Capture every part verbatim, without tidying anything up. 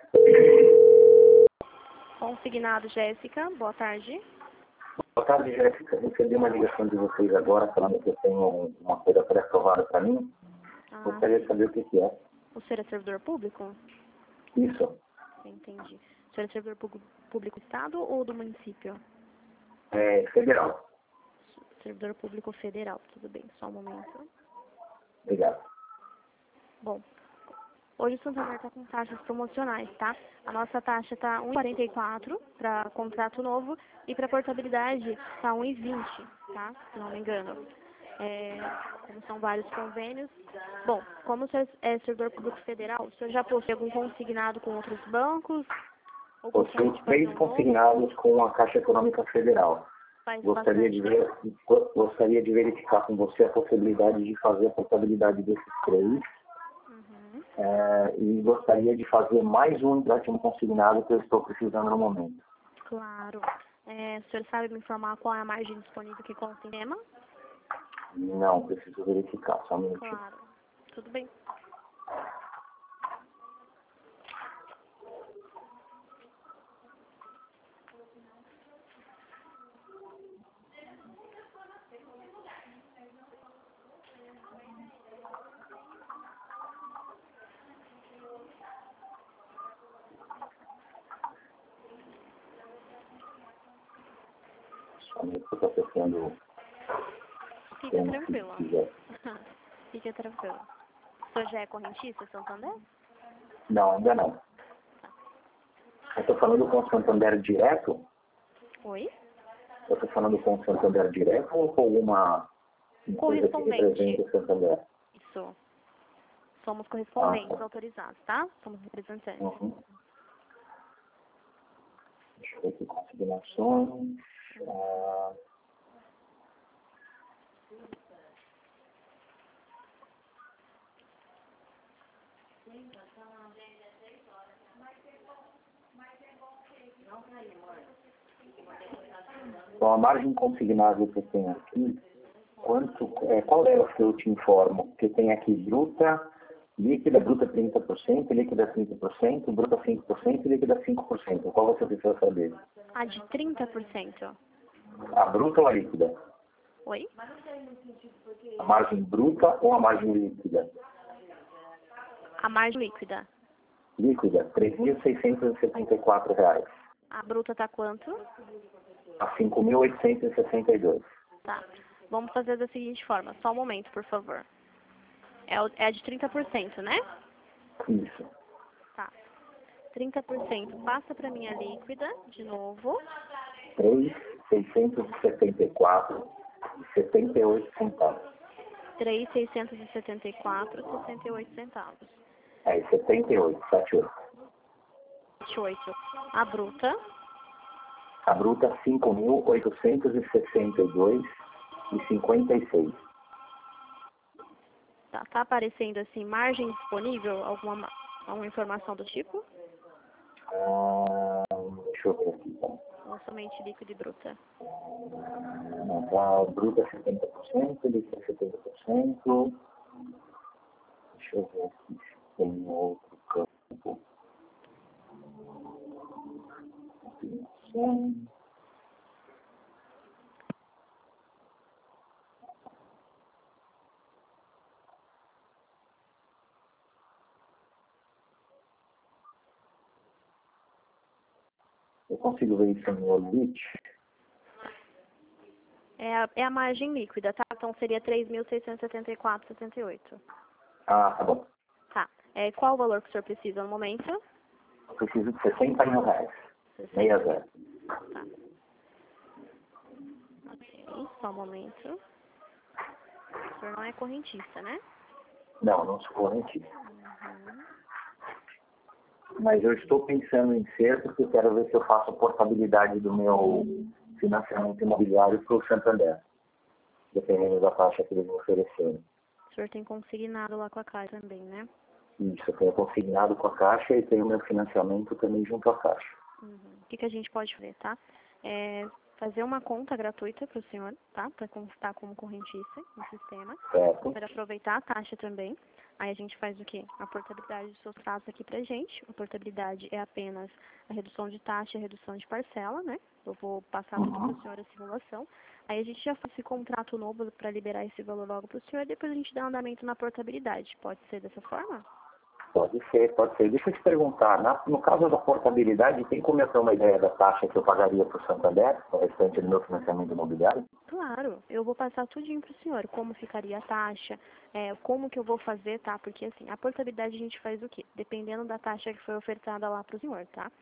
Consignado Jéssica, boa tarde. Boa tarde, Jéssica. Recebi uma ligação de vocês agora falando que eu tenho uma coisa pré-aprovada para mim. Ah, Gostaria de saber o que, que é. o senhor é servidor público? Isso. Entendi. O senhor é servidor público, público do Estado ou do município? É federal. Servidor público federal, tudo bem, só um momento. Obrigado. Bom, hoje o Santander está com taxas promocionais, tá? A nossa taxa está um vírgula quarenta e quatro para contrato novo e para portabilidade está um vírgula vinte, tá? Se não me engano. É, como são vários convênios. Bom, como o senhor é servidor público federal, o senhor já possui algum consignado com outros bancos? Ou gostaria Possuo de fazer três um novo? consignados com a Caixa Econômica Federal. Faz Gostaria bastante de, tempo? ver, gostaria de verificar com você a possibilidade de fazer a portabilidade desses três. Uhum. É, e gostaria de fazer mais um empréstimo consignado que eu estou precisando no momento. Claro. É, o senhor sabe me informar qual é a margem disponível que consta em tema? Não, preciso verificar, só um minutinho. Claro. Tudo bem. Só um minuto que eu estou pensando. Fica tranquilo. Fica tranquilo. O senhor já é correntista, Santander? Não, ainda não. Eu estou falando com o Santander direto? Oi? Eu estou falando com o Santander direto ou com uma empresa que Correspondente. representa o Santander? Isso. Somos correspondentes Ah, tá. autorizados, tá? Somos representantes. Uhum. Deixa eu ver aqui, consignações. Ah, Bom, a margem consignável que eu tenho aqui, quanto, é, qual é o que eu te informo? Que tem aqui bruta, líquida, bruta trinta por cento, líquida trinta por cento, bruta cinco por cento e líquida cinco por cento. Qual você precisa saber? A de trinta por cento. A bruta ou a líquida? Oi? A margem bruta ou a margem líquida? A margem líquida. Líquida, três mil seiscentos e setenta e quatro reais. A bruta tá quanto? A cinco mil oitocentos e sessenta e dois. Tá. Vamos fazer da seguinte forma. Só um momento, por favor. É, o- é a de trinta por cento, né? Isso. Tá. trinta por cento. Passa para minha líquida, de novo. três mil seiscentos e setenta e quatro e setenta e oito centavos. três mil seiscentos e setenta e quatro e sessenta e oito centavos. É, setenta e oito, setenta e oito. vinte e oito. A bruta. A bruta, cinco mil oitocentos e sessenta e dois e cinquenta e seis. Tá, tá aparecendo assim, margem disponível? Alguma, ma- alguma informação do tipo? Ah, deixa eu ver aqui. Tá? Ou somente líquido e bruta? Não, tá, bruta setenta por cento, líquida setenta por cento. Deixa eu ver aqui se tem outro campo. Sim. Eu consigo ver isso no Orbit? É a, é a margem líquida, tá? Então seria três mil seiscentos e setenta e quatro e setenta e oito. Ah, tá bom. Tá. É, qual o valor que o senhor precisa no momento? Eu preciso de sessenta mil reais. sessenta. seis zero. Tá. Ok, só um momento. O senhor não é correntista, né? Não, não sou correntista. Uhum. Mas eu estou pensando em ser, porque eu quero ver se eu faço a portabilidade do meu financiamento imobiliário para o Santander, dependendo da taxa que eles me oferecerem. O senhor tem consignado lá com a Caixa também, né? Isso, eu tenho consignado com a Caixa e tenho meu financiamento também junto à Caixa. Uhum. O que, que a gente pode fazer, tá? É fazer uma conta gratuita para o senhor, tá? Para constar como correntista no sistema. Certo? Para aproveitar a taxa também. Aí a gente faz o quê? A portabilidade dos seus tratos aqui pra gente. A portabilidade é apenas a redução de taxa e a redução de parcela, né? Eu vou passar tudo para o senhor a simulação. Aí a gente já faz esse contrato novo para liberar esse valor logo para o senhor e depois a gente dá andamento na portabilidade. Pode ser dessa forma? Pode ser, pode ser. Deixa eu te perguntar, na- no caso da portabilidade, tem como eu ter uma ideia da taxa que eu pagaria para o Santander, o restante do meu financiamento imobiliário? Claro, eu vou passar tudinho para o senhor, como ficaria a taxa, é, como que eu vou fazer, tá? Porque assim, a portabilidade a gente faz o quê? Dependendo da taxa que foi ofertada lá para o senhor, tá?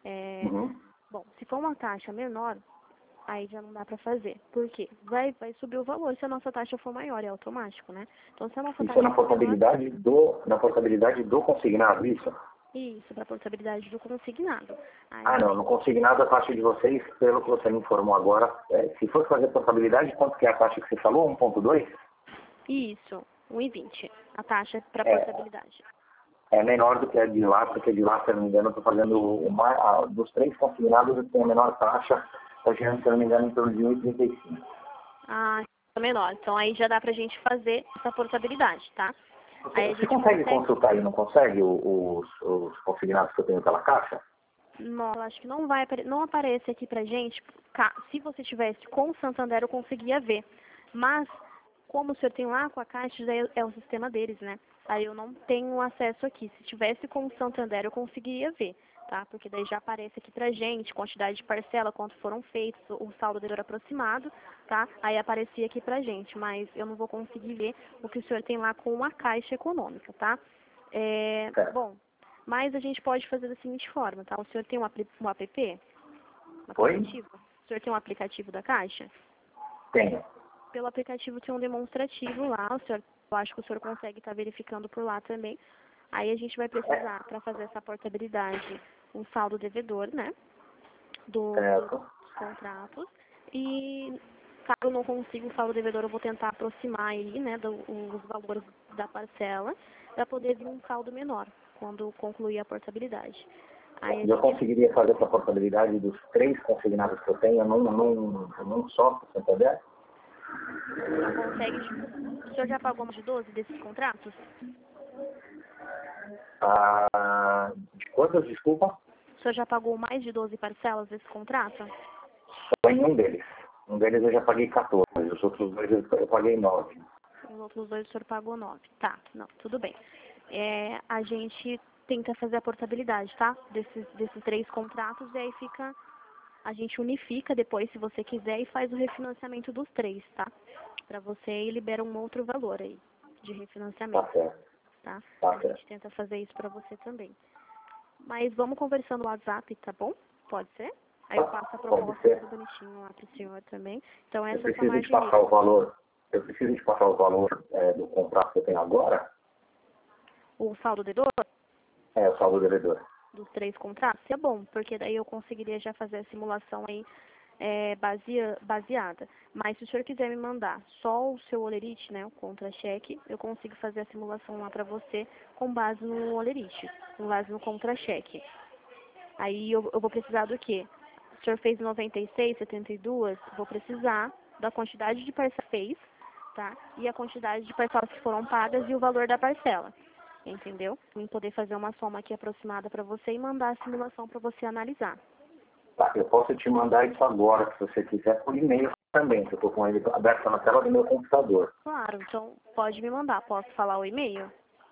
É, Uhum. bom, se for uma taxa menor, aí já não dá para fazer. Por quê? Vai, vai subir o valor se a nossa taxa for maior, é automático, né? Então, se a nossa Isso é taxa na for menor, portabilidade do, na portabilidade do consignado, isso? isso, para a portabilidade do consignado. Ah, Aí, não, no consignado a taxa de vocês, pelo que você me informou agora, é, se for fazer portabilidade, quanto que é a taxa que você falou? um ponto dois? isso, um e vinte, a taxa para É, portabilidade. é menor do que a de lá, porque a de lá, se eu não me engano, eu estou fazendo uma, a, dos três consignados, eu tenho a menor taxa, está gerando, se eu não me engano, em torno de um vírgula trinta e cinco. Ah, é menor. Então aí já dá pra gente fazer essa portabilidade, tá? Aí a Você gente consegue consegue. consultar aí, não consegue, o- os, os consignados que eu tenho pela caixa? Não, eu acho que não vai apare- não aparece aqui pra gente. ca- Se você tivesse com o Santander, eu conseguia ver. Mas, como o senhor tem lá com a Caixa, já é, é o sistema deles, né? Aí eu não tenho acesso aqui. Se tivesse com o Santander, eu conseguiria ver, tá? Porque daí já aparece aqui pra gente, quantidade de parcela, quanto foram feitos, o saldo devedor aproximado, tá? Aí aparecia aqui pra gente, mas eu não vou conseguir ver o que o senhor tem lá com a Caixa Econômica, tá? É, Certo. bom, mas a gente pode fazer da seguinte forma, tá? O senhor tem um, apli um app? Um Oi? aplicativo? O senhor tem um aplicativo da Caixa? Tenho. Pelo aplicativo tem um demonstrativo lá, o senhor, eu acho que o senhor consegue estar verificando por lá também. Aí a gente vai precisar, para fazer essa portabilidade, um saldo devedor, né? Do, dos Certo. contratos. E caso eu não consiga o saldo devedor, eu vou tentar aproximar aí, né, do, os valores da parcela, para poder vir um saldo menor, quando concluir a portabilidade. Aí a Eu gente conseguiria fazer essa portabilidade dos três consignados que eu tenho num, num, num só, para o Santander? consegue. O senhor já pagou mais de doze desses contratos? Ah, de quantas, desculpa? O senhor já pagou mais de doze parcelas desse contrato? Só em um deles. Um deles eu já paguei quatorze, os outros dois eu eu paguei nove. Os outros dois o senhor pagou nove. Tá, não, tudo bem. É, a gente tenta fazer a portabilidade, tá? Desses, desses três contratos e aí fica, a gente unifica depois, se você quiser, e faz o refinanciamento dos três, tá? Pra você e libera um outro valor aí de Tá refinanciamento, certo, tá? tá A certo. gente tenta fazer isso pra você também. Mas vamos conversando no WhatsApp, tá bom? Pode ser? Aí eu passo a Pode proposta ser. tudo bonitinho lá pro senhor também. Então Eu essa é a sua preciso te margem passar o líquida. valor, eu preciso te passar o valor é, do contrato que eu tenho agora, O saldo devedor é o saldo devedor. dos três contratos é bom, porque daí eu conseguiria já fazer a simulação aí é, basea, baseada. Mas se o senhor quiser me mandar só o seu olerite, né, o contra-cheque, eu consigo fazer a simulação lá pra você com base no olerite, com base no contra-cheque. Aí eu, eu vou precisar do quê? O senhor fez noventa e seis, setenta e dois, vou precisar da quantidade de parcelas que fez, tá? E a quantidade de parcelas que foram pagas e o valor da parcela. Entendeu? Em poder fazer uma soma aqui aproximada para você e mandar a simulação para você analisar. Tá, eu posso te mandar isso agora, se você quiser, por e-mail também, que eu estou com ele aberto na tela do meu computador. Claro, então pode me mandar. Posso falar o e-mail?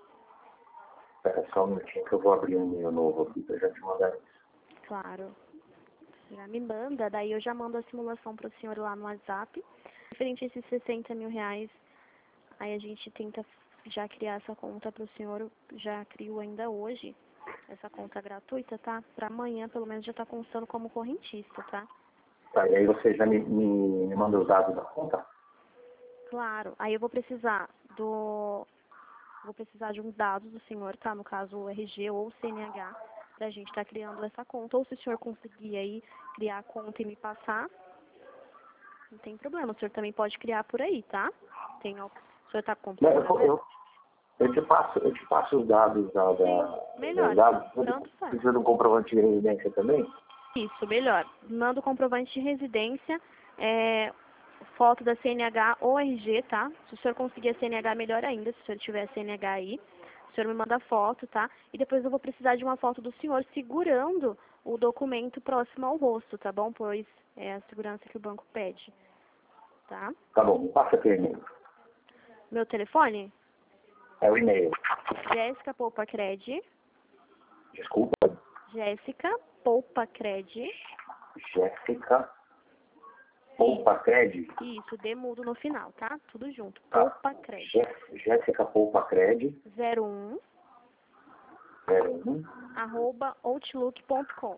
Espera só um minutinho que eu vou abrir um e-mail novo aqui para já te mandar isso. Claro. Já me manda, daí eu já mando a simulação para o senhor lá no WhatsApp. Referente a esses sessenta mil reais, aí a gente tenta já criar essa conta para o senhor, já crio ainda hoje, essa conta gratuita, tá? Para amanhã, pelo menos, já está constando como correntista, tá? Tá, e aí você já me, me, me manda os dados da conta? Claro. Aí eu vou precisar do... Vou precisar de uns dados do senhor, tá? No caso, o R G ou o C N H, pra gente estar criando essa conta. Ou se o senhor conseguir aí criar a conta e me passar, não tem problema. O senhor também pode criar por aí, tá? Tem, o senhor tá com o Não, computador eu, aberto? eu, eu, te passo, eu te passo os dados da, da, Sim, dos melhor. dados. Tanto faz. Precisa de um comprovante de residência também? Isso, melhor. Manda o comprovante de residência, é, foto da C N H ou R G, tá? Se o senhor conseguir a C N H, melhor ainda, se o senhor tiver a C N H aí. senhor me manda a foto, tá? E depois eu vou precisar de uma foto do senhor segurando o documento próximo ao rosto, tá bom? Pois é a segurança que o banco pede, tá? Tá bom, passa aqui o e-mail. Meu telefone? É o e-mail. Jéssica Poupacred. Desculpa. Jéssica Poupacred. Jéssica Poupacred. Isso, D mudo no final, tá? Tudo junto. Tá. Poupacred. Jéssica Poupacred. zero um zero um arroba outlook ponto com.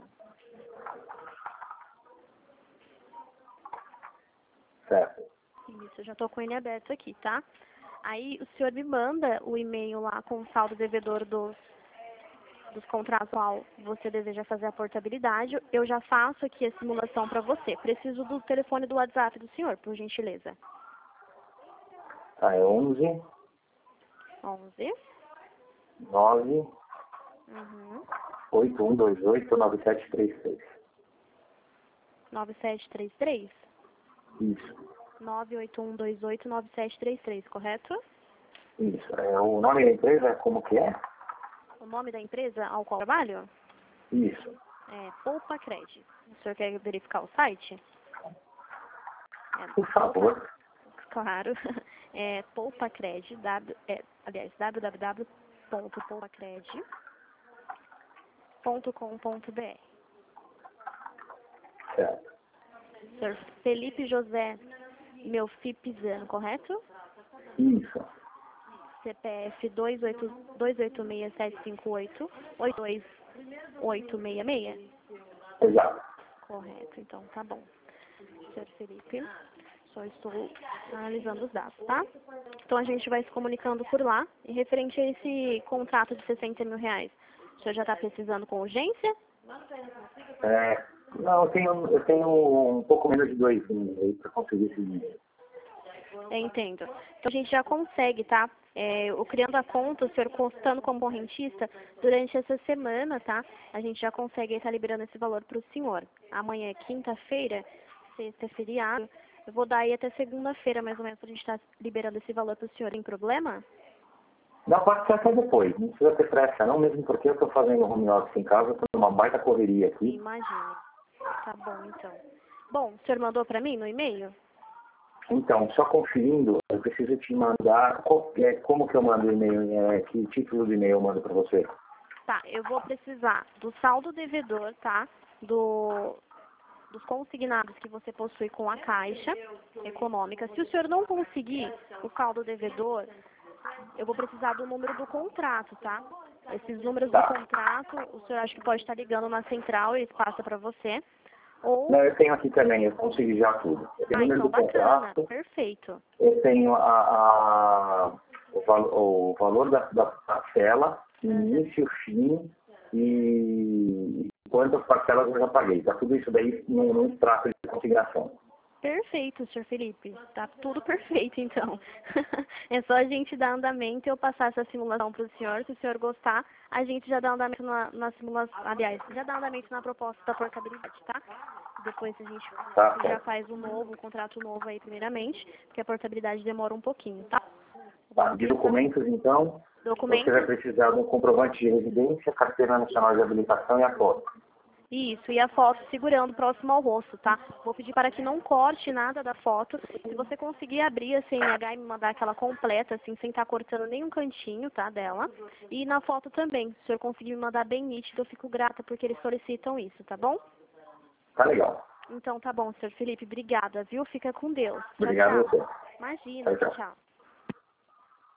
Certo. Isso, eu já tô com ele aberto aqui, tá? Aí o senhor me manda o e-mail lá com o saldo devedor dos, dos contratos qual você deseja fazer a portabilidade. Eu já faço aqui a simulação para você. Preciso do telefone do WhatsApp do senhor, por gentileza. Tá, é onze onze nove uhum. oito um dois oito nove sete três três. nove sete três três? Isso. nove oito um dois oito nove sete três três, correto? Isso. É, o nome da empresa, como que é? O nome da empresa ao qual eu trabalho? Isso. É Poupacred. O senhor quer verificar o site? É, Por favor. Claro. É Poupacred, w, é, aliás, w w w ponto poupacred ponto com ponto b r. Certo. senhor Felipe José Melfipizano, correto? Isso. C P F dois oito seis sete cinco oito oito dois oito seis seis? Exato. Correto, então tá bom. senhor Felipe, só estou analisando os dados, tá? Então a gente vai se comunicando por lá. E referente a esse contrato de sessenta mil reais, o senhor já está precisando com urgência? É, não, eu tenho, eu tenho um pouco menos de dois meses aí para conseguir esse dinheiro. Eu entendo. Então a gente já consegue, tá? É, eu criando a conta, o senhor constando como correntista, durante essa semana, tá? A gente já consegue estar liberando esse valor para o senhor. Amanhã é quinta-feira, sexta é feriado. Eu vou dar aí até segunda-feira, mais ou menos, para a gente estar liberando esse valor para o senhor. Tem problema? Não, pode ser até depois, não precisa ter pressa não, mesmo porque eu estou fazendo home office em casa, estou numa baita correria aqui. Imagine. Tá bom, então. Bom, o senhor mandou para mim no e-mail? Então, só conferindo, eu preciso te mandar, qual, é, como que eu mando o e-mail, é, que título de e-mail eu mando para você? Tá, eu vou precisar do saldo devedor, tá? Do, dos consignados que você possui com a Caixa Econômica. Se o senhor não conseguir o saldo devedor, eu vou precisar do número do contrato, tá? Esses números do contrato, o senhor acha que pode estar ligando na central e eles passam para você. Ou... Não, eu tenho aqui também, eu consegui já tudo. Eu tenho Ah, o número então do bacana, contrato, perfeito. eu tenho a, a, o, val, o valor da, da parcela, início, fim e quantas parcelas eu já paguei. Tá tudo isso daí no, no extrato de consignação. Perfeito, senhor Felipe. Tá tudo perfeito, então. É só a gente dar andamento e eu passar essa simulação para o senhor. Se o senhor gostar, a gente já dá andamento na, na simulação. Aliás, já dá andamento na proposta da portabilidade, tá? Depois a gente Tá, já faz um novo, um contrato novo aí, primeiramente, porque a portabilidade demora um pouquinho, tá? Tá, de documentos, então, Documentos. você vai precisar de um comprovante de residência, carteira nacional de habilitação e a foto. Isso, e a foto segurando próximo ao rosto, tá? Vou pedir para que não corte nada da foto. Se você conseguir abrir a C N H e me mandar aquela completa, assim, sem estar cortando nenhum cantinho, tá, dela. E na foto também, se o senhor conseguir me mandar bem nítido, eu fico grata, porque eles solicitam isso, tá bom? Tá legal. Então tá bom, senhor Felipe, obrigada, viu? Fica com Deus. Tchau, Obrigado a tchau. você. Imagina, Tchau, tchau. tchau.